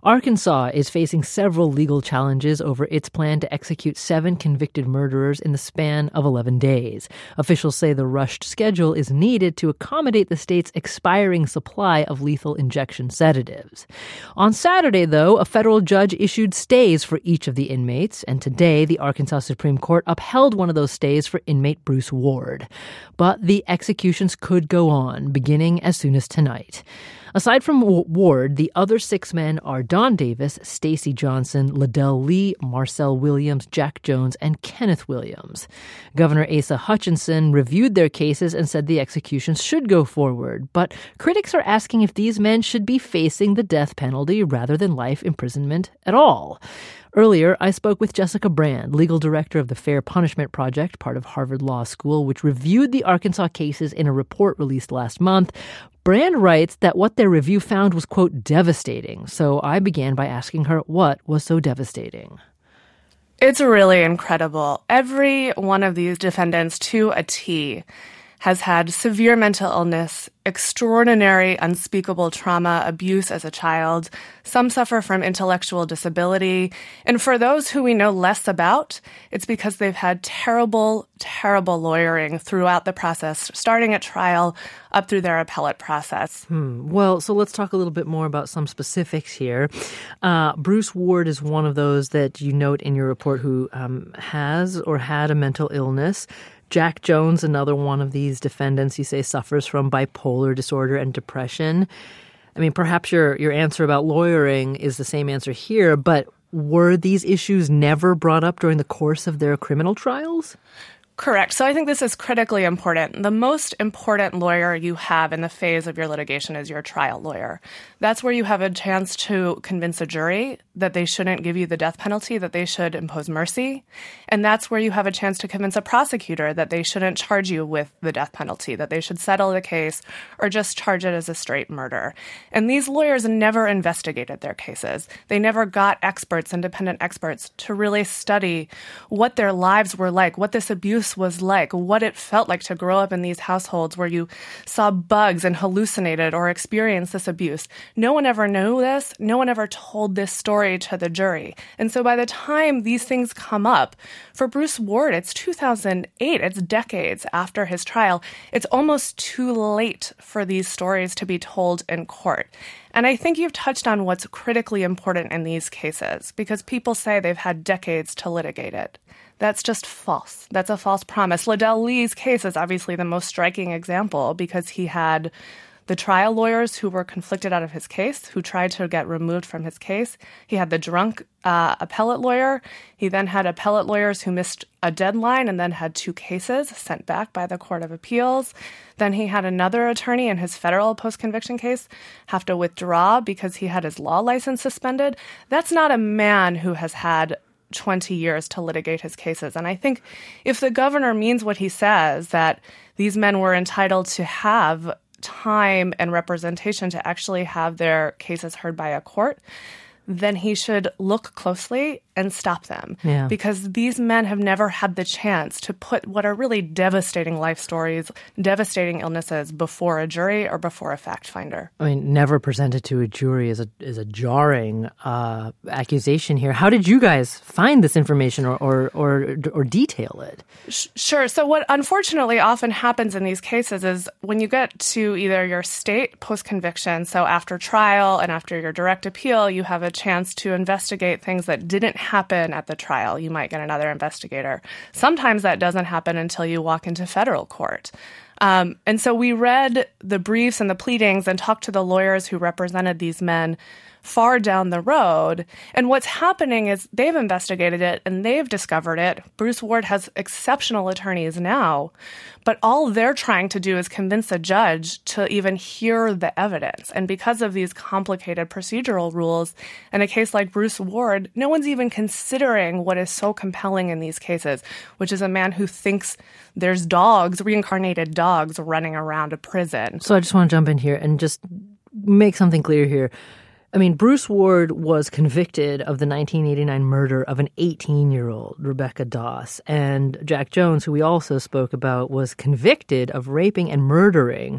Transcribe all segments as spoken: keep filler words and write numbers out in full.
Arkansas is facing several legal challenges over its plan to execute seven convicted murderers in the span of eleven days. Officials say the rushed schedule is needed to accommodate the state's expiring supply of lethal injection sedatives. On Saturday, though, a federal judge issued stays for each of the inmates, and today the Arkansas Supreme Court upheld one of those stays for inmate Bruce Ward. But the executions could go on, beginning as soon as tonight. Aside from Ward, the other six men are Don Davis, Stacy Johnson, Liddell Lee, Marcel Williams, Jack Jones, and Kenneth Williams. Governor Asa Hutchinson reviewed their cases and said the executions should go forward, but critics are asking if these men should be facing the death penalty rather than life imprisonment at all. Earlier, I spoke with Jessica Brand, legal director of the Fair Punishment Project, part of Harvard Law School, which reviewed the Arkansas cases in a report released last month. Brand writes that what their review found was, quote, devastating. So I began by asking her what was so devastating. It's really incredible. Every one of these defendants, to a T, has had severe mental illness, extraordinary, unspeakable trauma, abuse as a child. Some suffer from intellectual disability. And for those who we know less about, it's because they've had terrible, terrible lawyering throughout the process, starting at trial up through their appellate process. Hmm. Well, so let's talk a little bit more about some specifics here. Uh, Bruce Ward is one of those that you note in your report who um, has or had a mental illness. Jack Jones, another one of these defendants, you say suffers from bipolar disorder and depression. I mean, perhaps your your answer about lawyering is the same answer here, but were these issues never brought up during the course of their criminal trials? Correct. So I think this is critically important. The most important lawyer you have in the phase of your litigation is your trial lawyer. That's where you have a chance to convince a jury that they shouldn't give you the death penalty, that they should impose mercy. And that's where you have a chance to convince a prosecutor that they shouldn't charge you with the death penalty, that they should settle the case or just charge it as a straight murder. And these lawyers never investigated their cases. They never got experts, independent experts, to really study what their lives were like, what this abuse was like, what it felt like to grow up in these households where you saw bugs and hallucinated or experienced this abuse. No one ever knew this. No one ever told this story to the jury. And so by the time these things come up, for Bruce Ward, it's two thousand eight. It's decades after his trial. It's almost too late for these stories to be told in court. And I think you've touched on what's critically important in these cases, because people say they've had decades to litigate it. That's just false. That's a false promise. Liddell Lee's case is obviously the most striking example because he had the trial lawyers who were conflicted out of his case, who tried to get removed from his case. He had the drunk uh, appellate lawyer. He then had appellate lawyers who missed a deadline and then had two cases sent back by the Court of Appeals. Then he had another attorney in his federal post-conviction case have to withdraw because he had his law license suspended. That's not a man who has had twenty years to litigate his cases. And I think if the governor means what he says, that these men were entitled to have time and representation to actually have their cases heard by a court, then he should look closely and stop them. Yeah. Because these men have never had the chance to put what are really devastating life stories, devastating illnesses before a jury or before a fact finder. I mean, never presented to a jury is a is a jarring uh, accusation here. How did you guys find this information or or or, or detail it? Sure. So what unfortunately often happens in these cases is when you get to either your state post-conviction, so after trial and after your direct appeal, you have a chance to investigate things that didn't happen at the trial. You might get another investigator. Sometimes that doesn't happen until you walk into federal court. Um, and so we read the briefs and the pleadings and talked to the lawyers who represented these men far down the road. And what's happening is they've investigated it and they've discovered it. Bruce Ward has exceptional attorneys now, but all they're trying to do is convince a judge to even hear the evidence. And because of these complicated procedural rules, in a case like Bruce Ward, no one's even considering what is so compelling in these cases, which is a man who thinks there's dogs, reincarnated dogs, running around a prison. So I just want to jump in here and just make something clear here. I mean, Bruce Ward was convicted of the nineteen eighty-nine murder of an eighteen-year-old, Rebecca Doss. And Jack Jones, who we also spoke about, was convicted of raping and murdering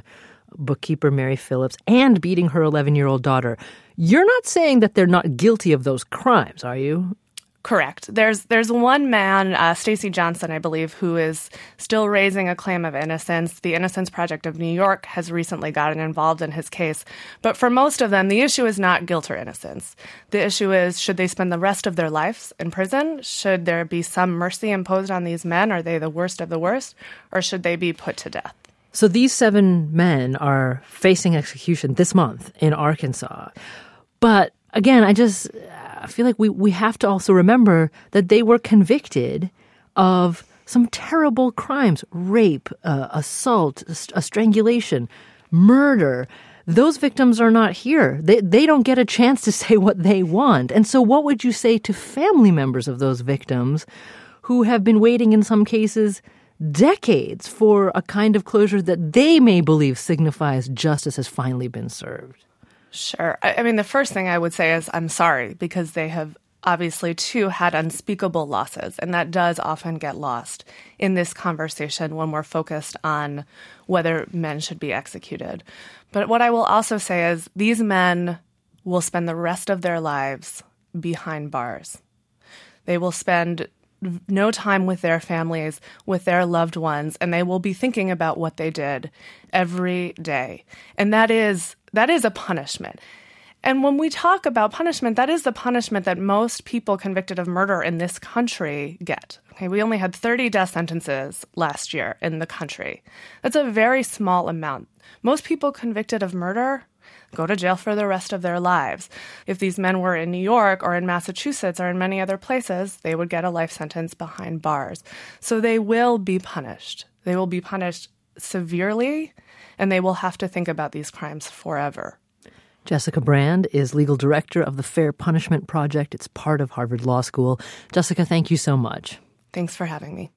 bookkeeper Mary Phillips, and beating her eleven-year-old daughter. You're not saying that they're not guilty of those crimes, are you? Correct. There's there's one man, uh, Stacey Johnson, I believe, who is still raising a claim of innocence. The Innocence Project of New York has recently gotten involved in his case. But for most of them, the issue is not guilt or innocence. The issue is, should they spend the rest of their lives in prison? Should there be some mercy imposed on these men? Are they the worst of the worst? Or should they be put to death? So these seven men are facing execution this month in Arkansas. But again, I just I feel like we, we have to also remember that they were convicted of some terrible crimes, rape, uh, assault, a strangulation, murder. Those victims are not here. They, they don't get a chance to say what they want. And so what would you say to family members of those victims who have been waiting in some cases decades for a kind of closure that they may believe signifies justice has finally been served? Sure. I, I mean, the first thing I would say is I'm sorry, because they have obviously, too, had unspeakable losses. And that does often get lost in this conversation when we're focused on whether men should be executed. But what I will also say is these men will spend the rest of their lives behind bars. They will spend no time with their families, with their loved ones, and they will be thinking about what they did every day. And that is that is a punishment. And when we talk about punishment, that is the punishment that most people convicted of murder in this country get. Okay, we only had thirty death sentences last year in the country. That's a very small amount. Most people convicted of murder go to jail for the rest of their lives. If these men were in New York or in Massachusetts or in many other places, they would get a life sentence behind bars. So they will be punished. They will be punished severely, and they will have to think about these crimes forever. Jessica Brand is legal director of the Fair Punishment Project. It's part of Harvard Law School. Jessica, thank you so much. Thanks for having me.